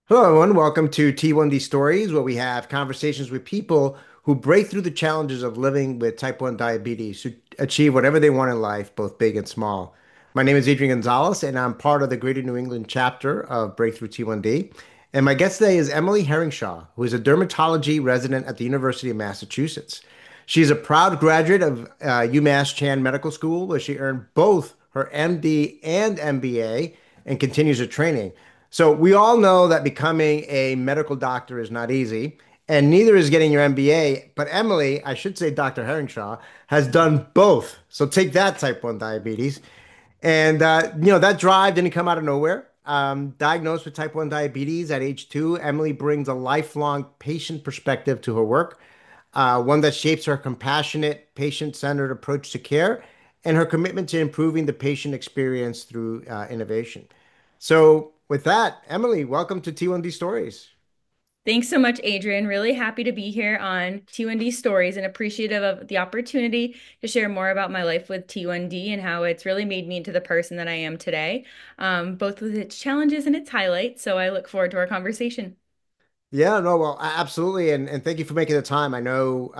Hello, everyone. Welcome to T1D Stories, where we have conversations with people who break through the challenges of living with type 1 diabetes to achieve whatever they want in life, both big and small. My name is Adrian Gonzalez, and I'm part of the Greater New England chapter of Breakthrough T1D. And my guest today is Emily Heringshaw, who is a dermatology resident at the University of Massachusetts. She's a proud graduate of UMass Chan Medical School, where she earned both her MD and MBA and continues her training. So we all know that becoming a medical doctor is not easy, and neither is getting your MBA. But Emily, I should say Dr. Heringshaw, has done both. So take that type 1 diabetes. And, that drive didn't come out of nowhere. Diagnosed with type 1 diabetes at age 2, Emily brings a lifelong patient perspective to her work, one that shapes her compassionate, patient-centered approach to care and her commitment to improving the patient experience through innovation. So, with that, Emily, welcome to T1D Stories. Thanks so much, Adrian. Really happy to be here on T1D Stories and appreciative of the opportunity to share more about my life with T1D and how it's really made me into the person that I am today, both with its challenges and its highlights. So I look forward to our conversation. Yeah, no, well, absolutely, and thank you for making the time. I know,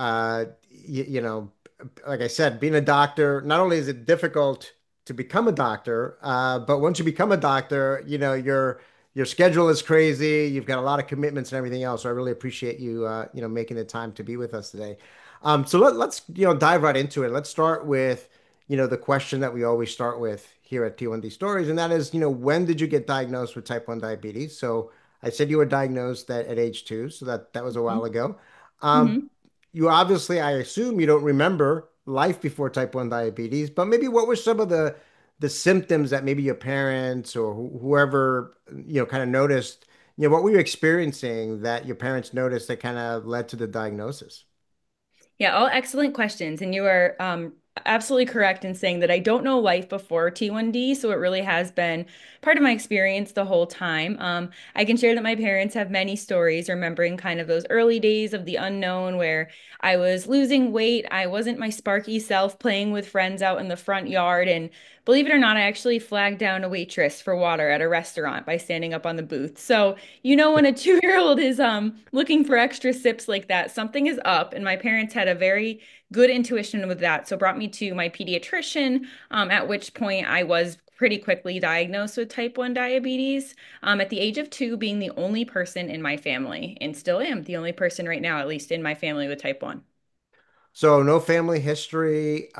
like I said, being a doctor, not only is it difficult to become a doctor, but once you become a doctor, your schedule is crazy. You've got a lot of commitments and everything else. So I really appreciate you, making the time to be with us today. So let's dive right into it. Let's start with the question that we always start with here at T1D Stories, and that is, when did you get diagnosed with type 1 diabetes? So I said you were diagnosed at age 2, so that was a while ago. Um, Mhm. you obviously, I assume you don't remember life before type 1 diabetes, but maybe what were some of the symptoms that maybe your parents or whoever, kind of noticed, what were you experiencing that your parents noticed that kind of led to the diagnosis? Yeah, all excellent questions. And you are absolutely correct in saying that I don't know life before T1D. So it really has been part of my experience the whole time. I can share that my parents have many stories remembering kind of those early days of the unknown where I was losing weight. I wasn't my sparky self playing with friends out in the front yard. And believe it or not, I actually flagged down a waitress for water at a restaurant by standing up on the booth. So when a 2-year-old is looking for extra sips like that, something is up. And my parents had a very good intuition with that. So brought me to my pediatrician, at which point I was pretty quickly diagnosed with type 1 diabetes, at the age of 2, being the only person in my family, and still am the only person right now, at least in my family, with type 1. So no family history.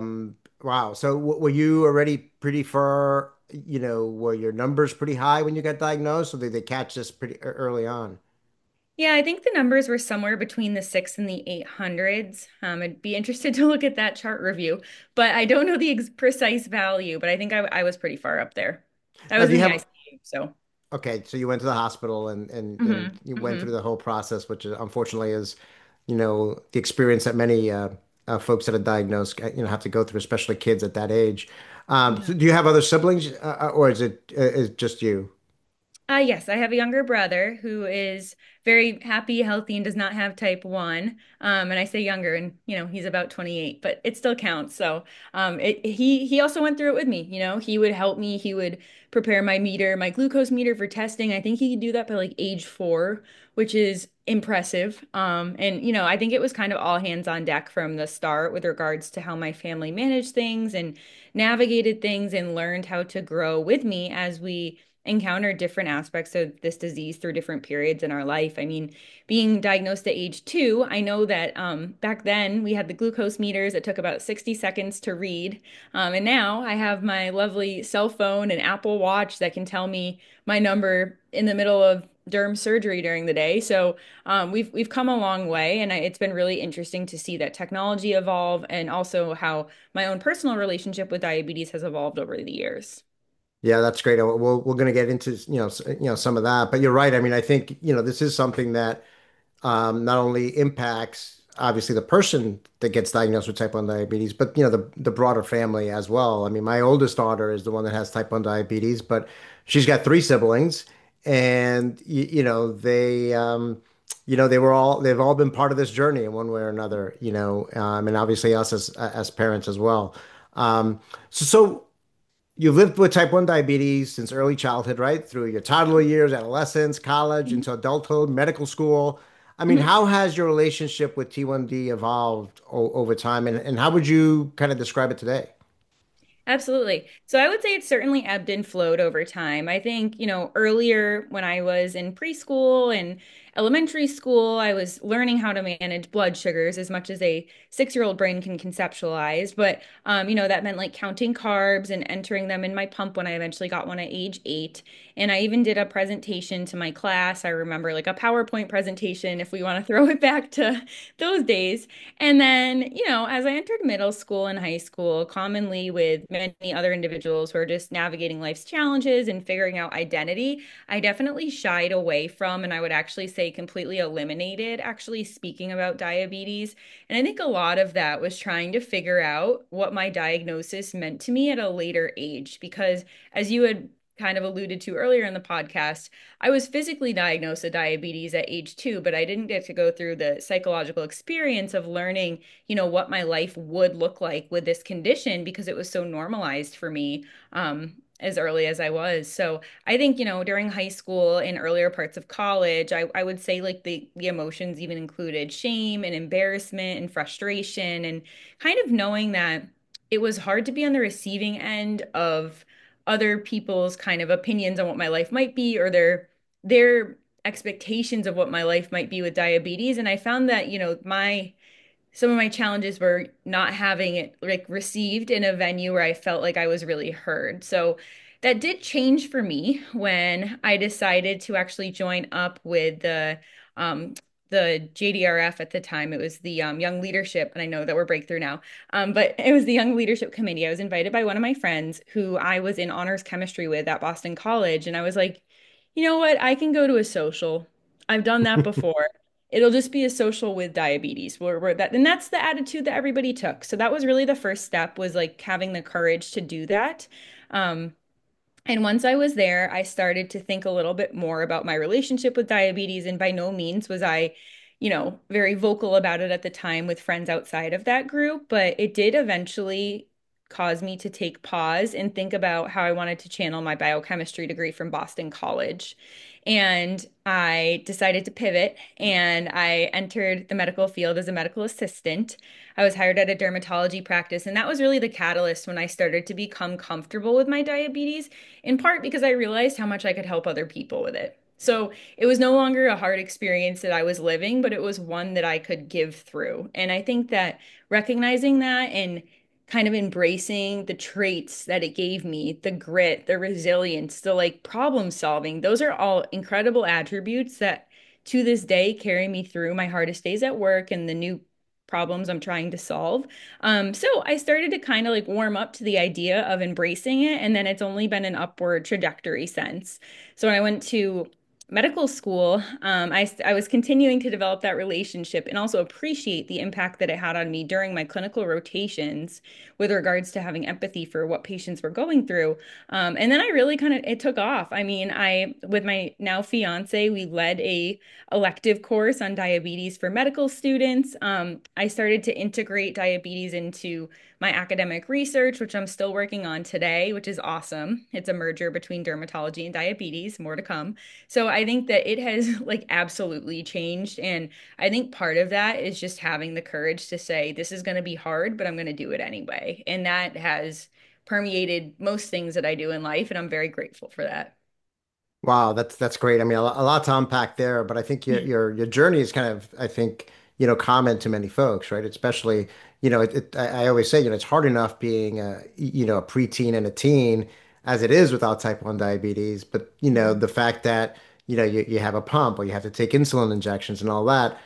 Wow. So were you already pretty far, were your numbers pretty high when you got diagnosed, or did they catch this pretty early on? Yeah, I think the numbers were somewhere between the six and the 800s. I'd be interested to look at that chart review, but I don't know the ex precise value, but I think I was pretty far up there. I Now, was do in you the have, ICU, so. okay, so you went to the hospital and Hmm. you went through Hmm. the whole process, which unfortunately is, the experience that many folks that are diagnosed, have to go through, especially kids at that age. Yeah. So do you have other siblings, or is it just you? Yes, I have a younger brother who is very happy, healthy, and does not have type 1. And I say younger, and he's about 28, but it still counts. So, he also went through it with me. He would help me. He would prepare my meter, my glucose meter for testing. I think he could do that by like age 4, which is impressive. And I think it was kind of all hands on deck from the start with regards to how my family managed things and navigated things and learned how to grow with me as we encounter different aspects of this disease through different periods in our life. I mean, being diagnosed at age 2, I know that back then we had the glucose meters. It took about 60 seconds to read. And now I have my lovely cell phone and Apple Watch that can tell me my number in the middle of derm surgery during the day. So we've come a long way, and it's been really interesting to see that technology evolve and also how my own personal relationship with diabetes has evolved over the years. Yeah, that's great. We're going to get into, some of that, but you're right. I mean, I think, this is something that not only impacts obviously the person that gets diagnosed with type 1 diabetes, but the broader family as well. I mean, my oldest daughter is the one that has type 1 diabetes, but she's got three siblings, and they've all been part of this journey in one way or another, and obviously us as parents as well. Um, so you lived with type 1 diabetes since early childhood, right? Through your toddler years, adolescence, college, Mhm. into adulthood, medical school. I mean, Mhm. how has your relationship with T1D evolved over time, and how would you kind of describe it today? Absolutely. So I would say it's certainly ebbed and flowed over time. I think, earlier when I was in preschool and elementary school, I was learning how to manage blood sugars as much as a 6-year-old brain can conceptualize. But, that meant like counting carbs and entering them in my pump when I eventually got one at age 8. And I even did a presentation to my class. I remember like a PowerPoint presentation, if we want to throw it back to those days. And then, as I entered middle school and high school, commonly with many other individuals who are just navigating life's challenges and figuring out identity, I definitely shied away from, and I would actually say completely eliminated, actually speaking about diabetes. And I think a lot of that was trying to figure out what my diagnosis meant to me at a later age, because as you had kind of alluded to earlier in the podcast, I was physically diagnosed with diabetes at age 2, but I didn't get to go through the psychological experience of learning, what my life would look like with this condition because it was so normalized for me as early as I was. So I think, during high school and earlier parts of college, I would say like the emotions even included shame and embarrassment and frustration and kind of knowing that it was hard to be on the receiving end of other people's kind of opinions on what my life might be or their expectations of what my life might be with diabetes. And I found that, my some of my challenges were not having it like received in a venue where I felt like I was really heard. So that did change for me when I decided to actually join up with um the JDRF at the time. It was the Young Leadership, and I know that we're breakthrough now. But it was the Young Leadership Committee. I was invited by one of my friends who I was in honors chemistry with at Boston College, and I was like, you know what? I can go to a social. I've done that before. It'll just be a social with diabetes where that and that's the attitude that everybody took. So that was really the first step was like having the courage to do that. Um, and once I was there, I started to think a little bit more about my relationship with diabetes. And by no means was I, very vocal about it at the time with friends outside of that group, but it did eventually cause me to take pause and think about how I wanted to channel my biochemistry degree from Boston College. And I decided to pivot and I entered the medical field as a medical assistant. I was hired at a dermatology practice, and that was really the catalyst when I started to become comfortable with my diabetes, in part because I realized how much I could help other people with it. So it was no longer a hard experience that I was living, but it was one that I could give through. And I think that recognizing that and kind of embracing the traits that it gave me, the grit, the resilience, the like problem solving, those are all incredible attributes that to this day carry me through my hardest days at work and the new problems I'm trying to solve. So I started to kind of like warm up to the idea of embracing it, and then it's only been an upward trajectory since. So when I went to medical school, I was continuing to develop that relationship and also appreciate the impact that it had on me during my clinical rotations with regards to having empathy for what patients were going through. And then I really kind of it took off. I mean, with my now fiance, we led a elective course on diabetes for medical students. I started to integrate diabetes into my academic research, which I'm still working on today, which is awesome. It's a merger between dermatology and diabetes, more to come. So I think that it has like absolutely changed. And I think part of that is just having the courage to say, this is going to be hard, but I'm going to do it anyway. And that has permeated most things that I do in life. And I'm very grateful for that. Wow, that's great. I mean, a lot to unpack there, but I think your journey is kind of, I think, common to many folks, right? Especially, I always say, it's hard enough being a preteen and a teen as it is without type 1 diabetes. But, Mhm. the fact that, you have a pump or you have to take insulin injections and all that,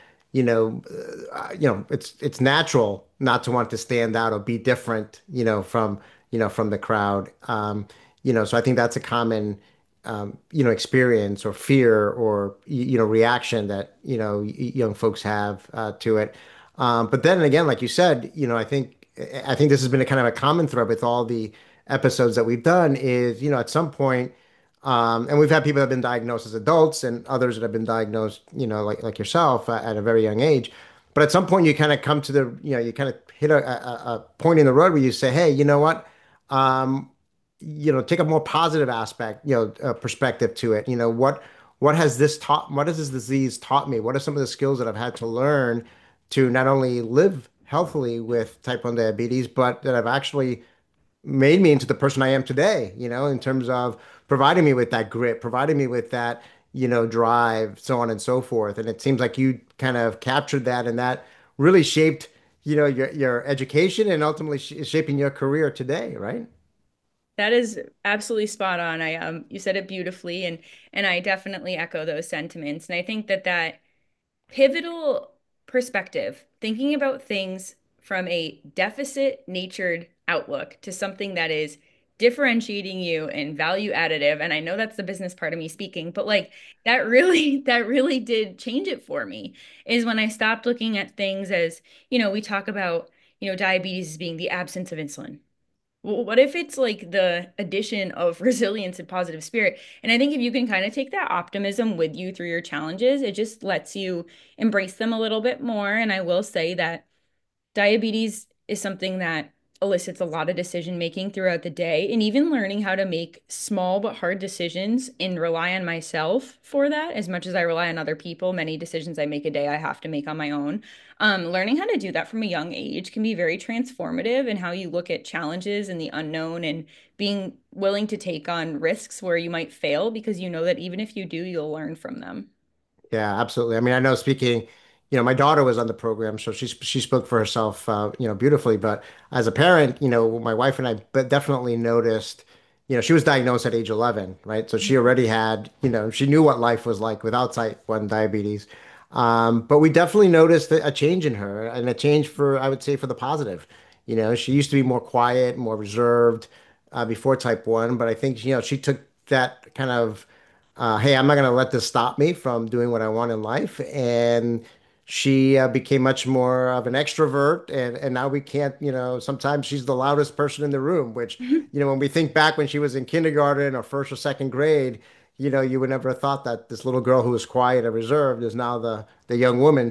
it's natural not to want to stand out or be different, from the crowd. So I think that's a common experience or fear or reaction that young folks have to it. But then again, like you said, I think this has been a kind of a common thread with all the episodes that we've done is at some point, and we've had people that have been diagnosed as adults and others that have been diagnosed, like yourself at a very young age. But at some point, you kind of come to you kind of hit a point in the road where you say, hey, you know what? take a more positive aspect, perspective to it. What has this taught, what has this disease taught me? What are some of the skills that I've had to learn to not only live healthily with type 1 diabetes, but that have actually made me into the person I am today, in terms of providing me with that grit, providing me with that, drive, so on and so forth. And it seems like you kind of captured that, and that really shaped, your education and ultimately sh shaping your career today, right? That is absolutely spot on. I you said it beautifully, and I definitely echo those sentiments. And I think that pivotal perspective, thinking about things from a deficit natured outlook to something that is differentiating you and value additive. And I know that's the business part of me speaking, but like that really, that really did change it for me is when I stopped looking at things as, we talk about, diabetes as being the absence of insulin. Well, what if it's like the addition of resilience and positive spirit? And I think if you can kind of take that optimism with you through your challenges, it just lets you embrace them a little bit more. And I will say that diabetes is something that elicits a lot of decision making throughout the day, and even learning how to make small but hard decisions and rely on myself for that as much as I rely on other people. Many decisions I make a day I have to make on my own. Learning how to do that from a young age can be very transformative in how you look at challenges and the unknown, and being willing to take on risks where you might fail because you know that even if you do, you'll learn from them. Yeah, absolutely. I mean, I know speaking, my daughter was on the program, so she spoke for herself, beautifully. But as a parent, my wife and I definitely noticed, she was diagnosed at age 11, right? So she already had, she knew what life was like without type 1 diabetes. But we definitely noticed a change in her, and a change for, I would say, for the positive. She used to be more quiet, more reserved, before type 1, but I think, she took that kind of hey, I'm not going to let this stop me from doing what I want in life. And she became much more of an extrovert. And now we can't, sometimes she's the loudest person in the room, which, when we think back when she was in kindergarten or first or second grade, you would never have thought that this little girl who was quiet and reserved is now the young woman.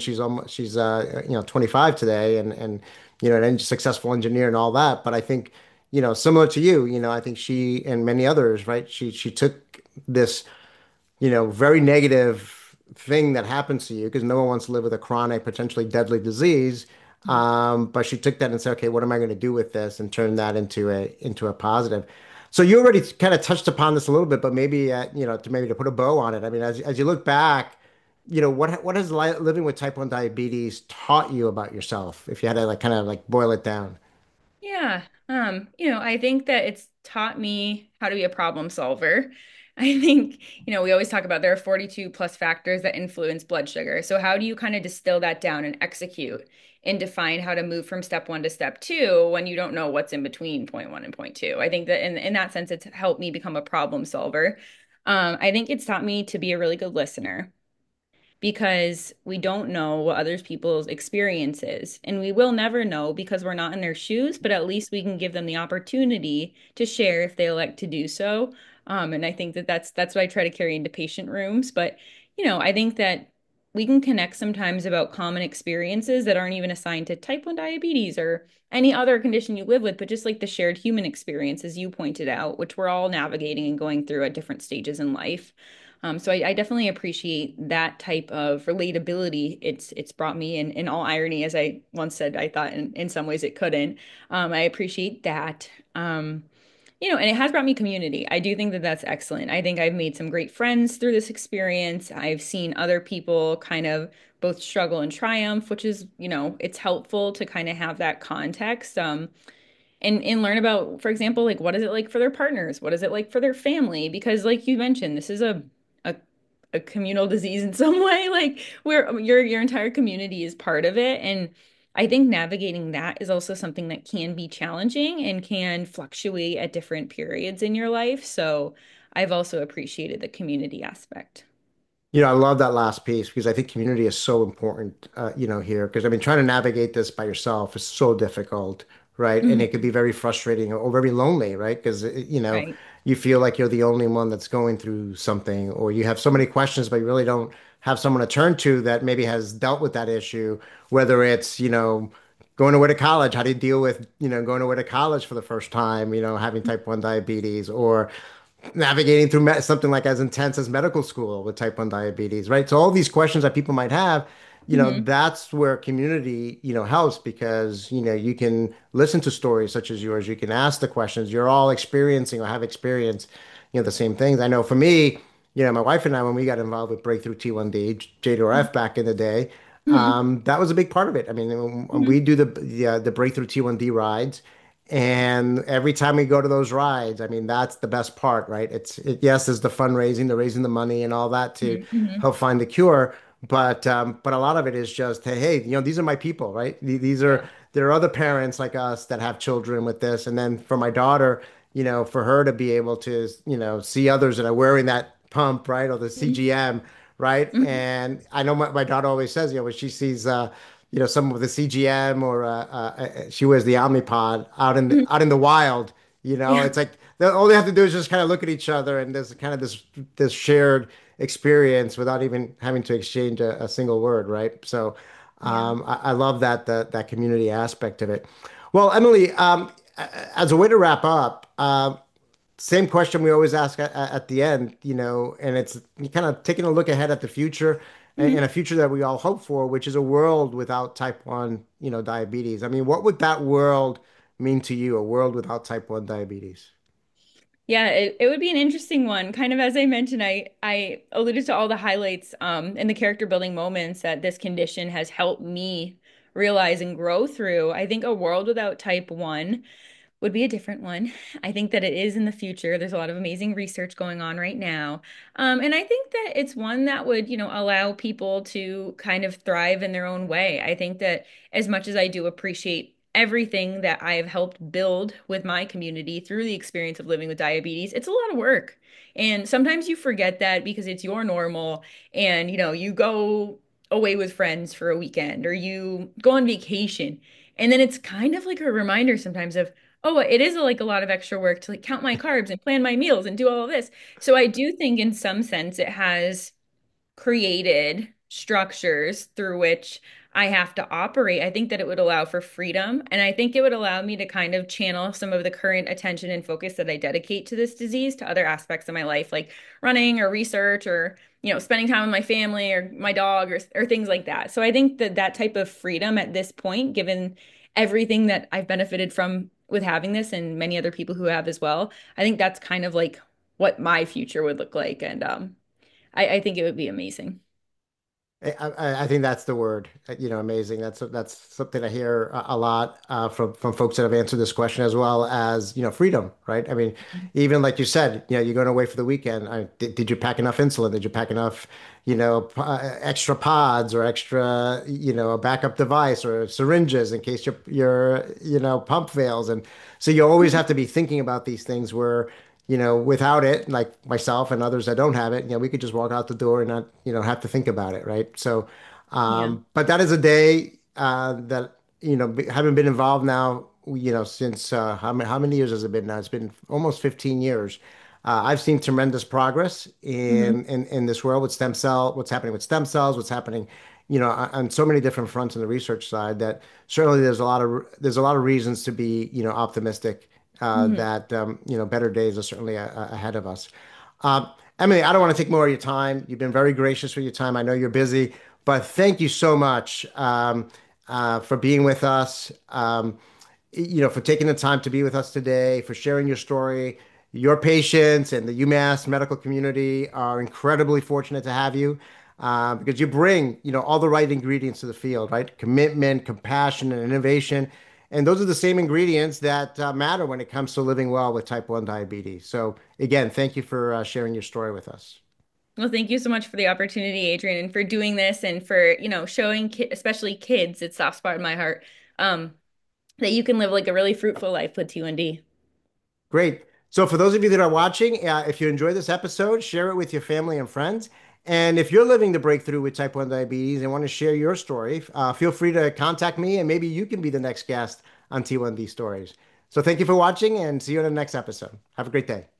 She's 25 today, and an successful engineer and all that. But I think, similar to you, I think she and many others, right? She took this very negative thing that happens to you because no one wants to live with a chronic, potentially deadly disease. But she took that and said, okay, what am I going to do with this, and turn that into a positive. So you already kind of touched upon this a little bit, but maybe to put a bow on it. I mean, as you look back, what has living with type 1 diabetes taught you about yourself? If you had to like kind of like boil it down. Yeah. I think that it's taught me how to be a problem solver. I think, we always talk about there are 42 plus factors that influence blood sugar. So how do you kind of distill that down and execute and define how to move from step one to step two when you don't know what's in between point one and point two? I think that in that sense, it's helped me become a problem solver. I think it's taught me to be a really good listener because we don't know what other people's experience is. And we will never know because we're not in their shoes, but at least we can give them the opportunity to share if they elect to do so. And I think that that's what I try to carry into patient rooms. But, I think that we can connect sometimes about common experiences that aren't even assigned to type 1 diabetes or any other condition you live with, but just like the shared human experience, as you pointed out, which we're all navigating and going through at different stages in life. So I definitely appreciate that type of relatability. It's brought me in all irony, as I once said, I thought in some ways it couldn't. I appreciate that. And it has brought me community. I do think that that's excellent. I think I've made some great friends through this experience. I've seen other people kind of both struggle and triumph, which is, it's helpful to kind of have that context. And learn about, for example, like what is it like for their partners? What is it like for their family? Because like you mentioned, this is a, a communal disease in some way, like where your entire community is part of it. And I think navigating that is also something that can be challenging and can fluctuate at different periods in your life. So I've also appreciated the community aspect. I love that last piece because I think community is so important, here. Because I mean, trying to navigate this by yourself is so difficult, right? And it Mhm. could be very frustrating or very lonely, right? Because, Right. you feel like you're the only one that's going through something, or you have so many questions, but you really don't have someone to turn to that maybe has dealt with that issue, whether it's, going away to college. How do you deal with, going away to college for the first time, having type 1 diabetes, or navigating through something like as intense as medical school with type 1 diabetes, right? So all these questions that people might have, Hmm. that's where community, helps because, you can listen to stories such as yours. You can ask the questions. You're all experiencing or have experienced, the same things. I know for me, my wife and I, when we got involved with Breakthrough T1D, J2RF back in the day, Hmm. that was a big part of it. I mean, when we Hmm. do the Breakthrough T1D rides, and every time we go to those rides, I mean, that's the best part, right? Yes, there's the fundraising, the raising the money and all that to Hmm. help find the cure. But a lot of it is just, hey, these are my people, right? These are Yeah. there are other parents like us that have children with this. And then for my daughter, for her to be able to, see others that are wearing that pump, right? Or the Hmm. CGM, right? Hmm. And I know my daughter always says, when she sees some of the CGM or she wears the Omnipod out in the wild. Yeah. It's like all they have to do is just kind of look at each other, and there's kind of this shared experience without even having to exchange a single word, right? So Yeah. I love that community aspect of it. Well, Emily, as a way to wrap up, same question we always ask at the end, and it's kind of taking a look ahead at the future and a Hmm. future that we all hope for, which is a world without type 1, diabetes. I mean, what would that world mean to you, a world without type 1 diabetes? Yeah, it would be an interesting one. Kind of as I mentioned, I alluded to all the highlights and the character building moments that this condition has helped me realize and grow through. I think a world without type 1 would be a different one. I think that it is in the future. There's a lot of amazing research going on right now. And I think that it's one that would, allow people to kind of thrive in their own way. I think that as much as I do appreciate everything that I have helped build with my community through the experience of living with diabetes, it's a lot of work. And sometimes you forget that because it's your normal and, you go away with friends for a weekend or you go on vacation. And then it's kind of like a reminder sometimes of, oh, it is like a lot of extra work to like count my carbs and plan my meals and do all of this. So I do think in some sense it has created structures through which I have to operate. I think that it would allow for freedom. And I think it would allow me to kind of channel some of the current attention and focus that I dedicate to this disease to other aspects of my life, like running or research or, spending time with my family or my dog or things like that. So I think that that type of freedom at this point, given everything that I've benefited from with having this and many other people who have as well, I think that's kind of like what my future would look like. And I think it would be amazing. I think that's the word, amazing. That's something I hear a lot from folks that have answered this question, as well as, freedom, right? I mean, even like you said, you're going away for the weekend. Did you pack enough insulin? Did you pack enough, extra pods or extra, a backup device or syringes in case your pump fails? And so you always have to be thinking about these things where without it, like myself and others that don't have it, we could just walk out the door and not, have to think about it, right? So, Yeah. but that is a day that, having been involved now, since how many years has it been now? It's been almost 15 years. I've seen tremendous progress Hmm. in this world with what's happening with stem cells, what's happening, on so many different fronts on the research side that certainly there's a lot of reasons to be, optimistic Hmm. that better days are certainly ahead of us. Emily, I don't want to take more of your time. You've been very gracious with your time. I know you're busy, but thank you so much for being with us. For taking the time to be with us today, for sharing your story. Your patients and the UMass medical community are incredibly fortunate to have you because you bring, all the right ingredients to the field, right? Commitment, compassion, and innovation. And those are the same ingredients that matter when it comes to living well with type 1 diabetes. So, again, thank you for sharing your story with us. Well, thank you so much for the opportunity, Adrian, and for doing this and for, showing especially kids, it's soft spot in my heart, um, that you can live like a really fruitful life with T1D. Great. So, for those of you that are watching, if you enjoyed this episode, share it with your family and friends. And if you're living the breakthrough with type 1 diabetes and want to share your story, feel free to contact me and maybe you can be the next guest on T1D Stories. So, thank you for watching and see you in the next episode. Have a great day.